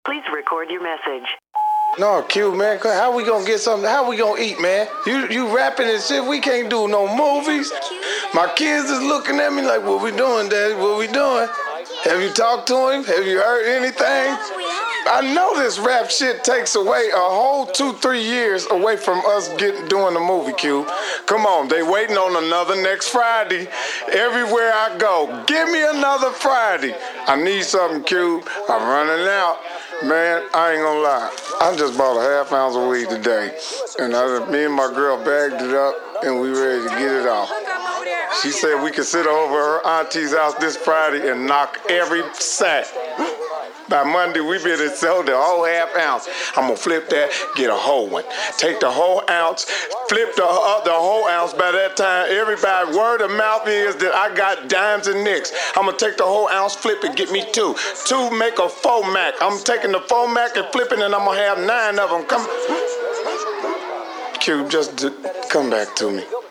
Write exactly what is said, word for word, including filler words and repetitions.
Please record your message. No, Q, man, how we gonna get something? How we gonna eat, man? You you rapping and shit, we can't do no movies. My kids is looking at me like, what we doing, Daddy? What we doing? Have you talked to him? Have you heard anything? I know this rap shit takes away a whole two, three years away from us getting doing the movie, Q. Come on, they waiting on another next Friday. Everywhere I go, give me another Friday. I need something, Q. I'm running out. Man, I ain't gonna lie. I just bought a half ounce of weed today. And I, me and my girl bagged it up and we ready to get it off. She said we could sit over her auntie's house this Friday and knock every sack. By Monday, we better sell the whole half ounce. I'm gonna flip that, get a whole one. Take the whole ounce, flip the, uh, the whole ounce. By that time, everybody, word of mouth is that I got dimes and nicks. I'm gonna take the whole ounce, flip it, get me two. Two make a four Mac. I'm taking the four Mac and flipping, and I'm gonna have nine of them. Come, Q, just d- come back to me.